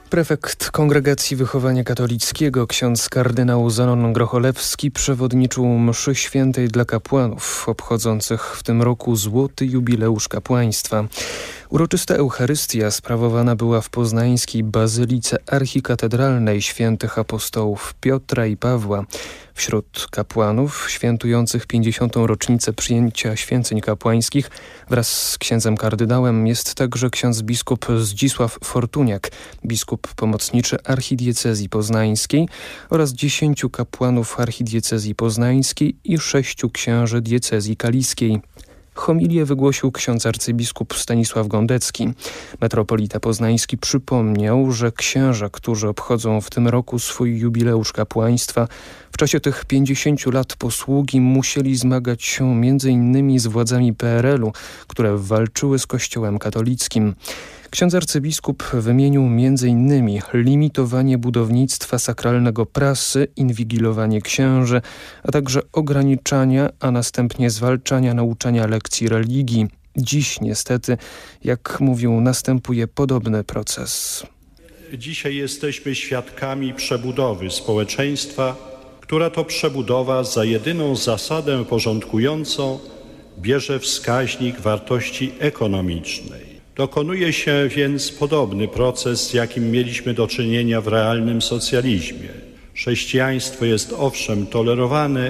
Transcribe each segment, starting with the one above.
Prefekt Kongregacji Wychowania Katolickiego, ksiądz kardynał Zenon Grocholewski przewodniczył mszy świętej dla kapłanów obchodzących w tym roku złoty jubileusz kapłaństwa. Uroczysta Eucharystia sprawowana była w poznańskiej Bazylice Archikatedralnej świętych apostołów Piotra i Pawła. Wśród kapłanów świętujących 50. rocznicę przyjęcia święceń kapłańskich wraz z księdzem kardynałem jest także ksiądz biskup Zdzisław Fortuniak, biskup pomocniczy archidiecezji poznańskiej oraz 10 kapłanów archidiecezji poznańskiej i 6 księży diecezji kaliskiej. Homilię wygłosił ksiądz arcybiskup Stanisław Gondecki. Metropolita poznański przypomniał, że księża, którzy obchodzą w tym roku swój jubileusz kapłaństwa, w czasie tych 50 lat posługi musieli zmagać się m.in. z władzami PRL-u, które walczyły z Kościołem katolickim. Ksiądz arcybiskup wymienił m.in. limitowanie budownictwa sakralnego prasy, inwigilowanie księży, a także ograniczania, a następnie zwalczania nauczania lekcji religii. Dziś niestety, jak mówił, następuje podobny proces. Dzisiaj jesteśmy świadkami przebudowy społeczeństwa, która to przebudowa za jedyną zasadę porządkującą bierze wskaźnik wartości ekonomicznej. Dokonuje się więc podobny proces, z jakim mieliśmy do czynienia w realnym socjalizmie. Chrześcijaństwo jest owszem tolerowane,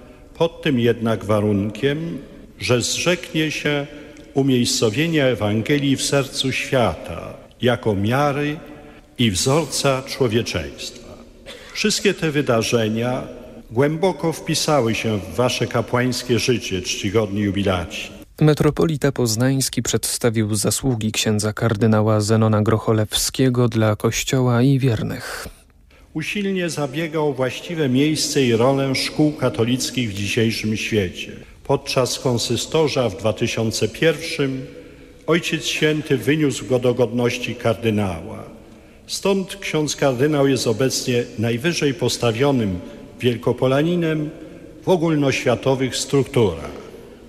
pod tym jednak warunkiem, że zrzeknie się umiejscowienia Ewangelii w sercu świata jako miary i wzorca człowieczeństwa. Wszystkie te wydarzenia głęboko wpisały się w wasze kapłańskie życie, czcigodni jubilaci. Metropolita poznański przedstawił zasługi księdza kardynała Zenona Grocholewskiego dla Kościoła i wiernych. Usilnie zabiegał o właściwe miejsce i rolę szkół katolickich w dzisiejszym świecie. Podczas konsystorza w 2001 Ojciec Święty wyniósł go do godności kardynała. Stąd ksiądz kardynał jest obecnie najwyżej postawionym wielkopolaninem w ogólnoświatowych strukturach.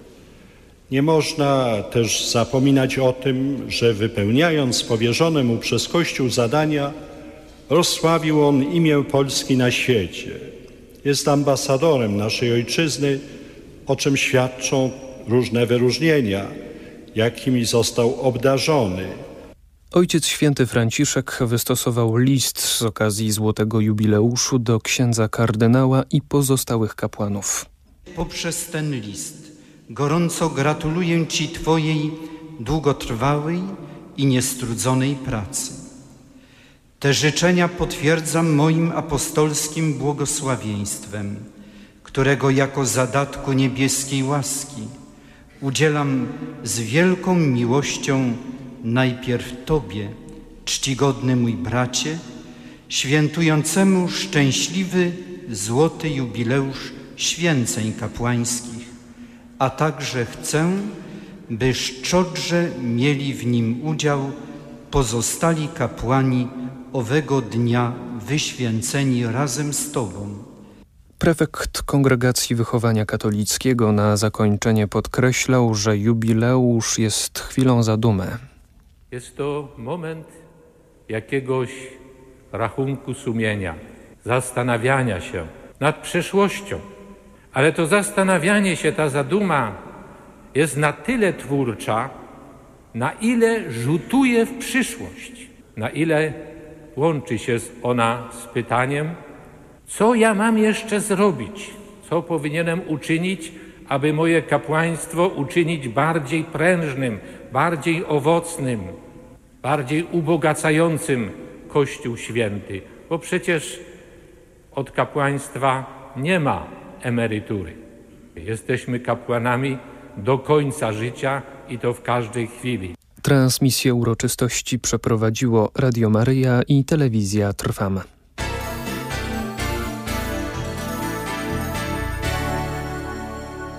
Nie można też zapominać o tym, że wypełniając powierzone mu przez Kościół zadania, rozsławił on imię Polski na świecie. Jest ambasadorem naszej ojczyzny, o czym świadczą różne wyróżnienia, jakimi został obdarzony. Ojciec Święty Franciszek wystosował list z okazji złotego jubileuszu do księdza kardynała i pozostałych kapłanów. Poprzez ten list gorąco gratuluję Ci Twojej długotrwałej i niestrudzonej pracy. Te życzenia potwierdzam moim apostolskim błogosławieństwem, którego jako zadatku niebieskiej łaski udzielam z wielką miłością najpierw Tobie, czcigodny mój bracie, świętującemu szczęśliwy złoty jubileusz święceń kapłańskich, a także chcę, by szczodrze mieli w nim udział pozostali kapłani owego dnia wyświęceni razem z Tobą. Prefekt Kongregacji Wychowania Katolickiego na zakończenie podkreślał, że jubileusz jest chwilą zadumy. Jest to moment jakiegoś rachunku sumienia, zastanawiania się nad przyszłością. Ale to zastanawianie się, ta zaduma jest na tyle twórcza, na ile rzutuje w przyszłość, na ile łączy się ona z pytaniem, co ja mam jeszcze zrobić, co powinienem uczynić, aby moje kapłaństwo uczynić bardziej prężnym, bardziej owocnym, bardziej ubogacającym Kościół Święty. Bo przecież od kapłaństwa nie ma emerytury. Jesteśmy kapłanami do końca życia i to w każdej chwili. Transmisję uroczystości przeprowadziło Radio Maryja i Telewizja Trwam.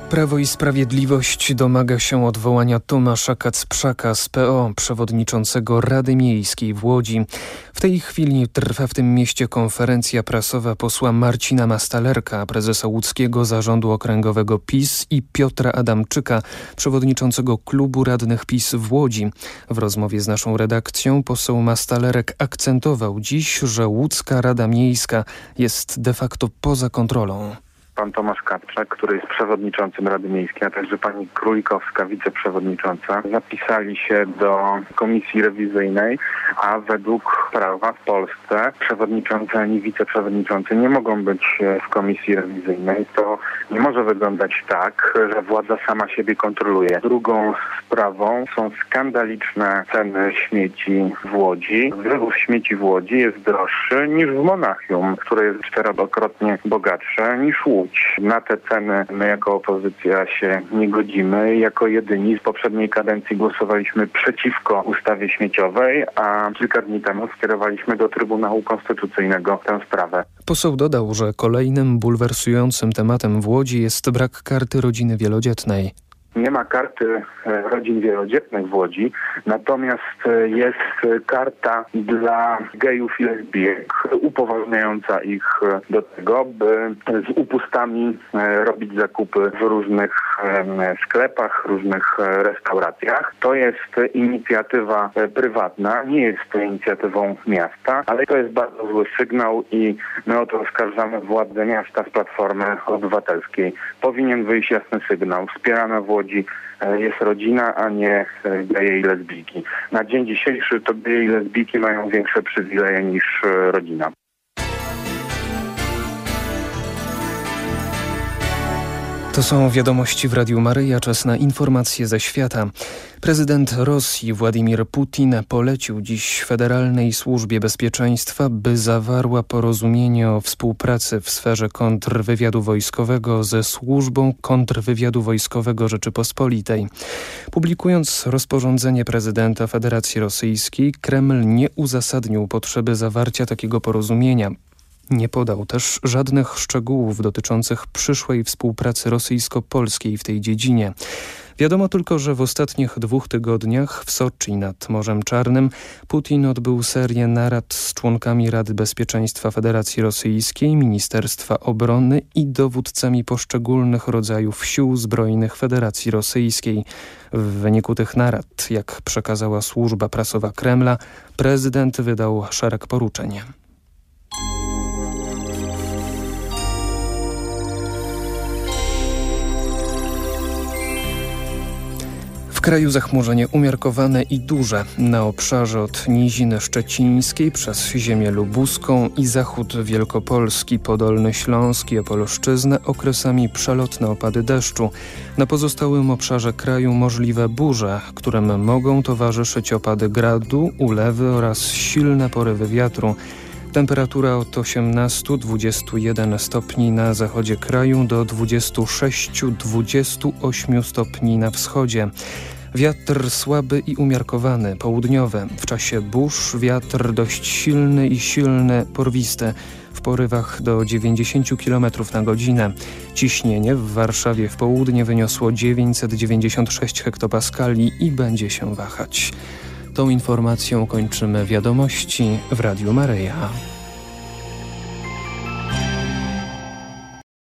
Prawo i Sprawiedliwość domaga się odwołania Tomasza Kacprzaka z PO, przewodniczącego Rady Miejskiej w Łodzi. W tej chwili trwa w tym mieście konferencja prasowa posła Marcina Mastalerka, prezesa łódzkiego zarządu okręgowego PiS, i Piotra Adamczyka, przewodniczącego klubu radnych PiS w Łodzi. W rozmowie z naszą redakcją poseł Mastalerek akcentował dziś, że łódzka Rada Miejska jest de facto poza kontrolą. Pan Tomasz Kacprzak, który jest przewodniczącym Rady Miejskiej, a także pani Królikowska, wiceprzewodnicząca, zapisali się do komisji rewizyjnej, a według prawa w Polsce przewodniczący ani wiceprzewodniczący nie mogą być w komisji rewizyjnej. To nie może wyglądać tak, że władza sama siebie kontroluje. Drugą sprawą są skandaliczne ceny śmieci w Łodzi. Wywóz śmieci w Łodzi jest droższy niż w Monachium, które jest 4-krotnie bogatsze niż Łódź. Na te ceny my jako opozycja się nie godzimy. Jako jedyni z poprzedniej kadencji głosowaliśmy przeciwko ustawie śmieciowej, a kilka dni temu skierowaliśmy do Trybunału Konstytucyjnego tę sprawę. Poseł dodał, że kolejnym bulwersującym tematem w Łodzi jest brak karty rodziny wielodzietnej. Nie ma karty rodzin wielodzietnych w Łodzi, natomiast jest karta dla gejów i lesbijek, upoważniająca ich do tego, by z upustami robić zakupy w różnych sklepach, różnych restauracjach. To jest inicjatywa prywatna, nie jest to inicjatywą miasta, ale to jest bardzo zły sygnał i my o to oskarżamy władze miasta z Platformy Obywatelskiej. Powinien wyjść jasny sygnał. Wspierana w Łodzi jest rodzina, a nie geje i lesbijki. Na dzień dzisiejszy to geje i lesbijki mają większe przywileje niż rodzina. To są wiadomości w Radiu Maryja. Czas na informacje ze świata. Prezydent Rosji Władimir Putin polecił dziś Federalnej Służbie Bezpieczeństwa, by zawarła porozumienie o współpracy w sferze kontrwywiadu wojskowego ze Służbą Kontrwywiadu Wojskowego Rzeczypospolitej. Publikując rozporządzenie prezydenta Federacji Rosyjskiej, Kreml nie uzasadnił potrzeby zawarcia takiego porozumienia. Nie podał też żadnych szczegółów dotyczących przyszłej współpracy rosyjsko-polskiej w tej dziedzinie. Wiadomo tylko, że w ostatnich 2 tygodniach w Soczi nad Morzem Czarnym Putin odbył serię narad z członkami Rady Bezpieczeństwa Federacji Rosyjskiej, Ministerstwa Obrony i dowódcami poszczególnych rodzajów sił zbrojnych Federacji Rosyjskiej. W wyniku tych narad, jak przekazała służba prasowa Kremla, prezydent wydał szereg poruczeń. W kraju zachmurzenie umiarkowane i duże. Na obszarze od Niziny Szczecińskiej przez ziemię lubuską i zachód Wielkopolski, Podolny Śląsk i Opolszczyznę okresami przelotne opady deszczu. Na pozostałym obszarze kraju możliwe burze, którym mogą towarzyszyć opady gradu, ulewy oraz silne porywy wiatru. Temperatura od 18-21 stopni na zachodzie kraju do 26-28 stopni na wschodzie. Wiatr słaby i umiarkowany, południowy. W czasie burz wiatr dość silny i silny, porwisty. W porywach do 90 km na godzinę. Ciśnienie w Warszawie w południe wyniosło 996 hektopaskali i będzie się wahać. Tą informacją kończymy wiadomości w Radiu Maryja.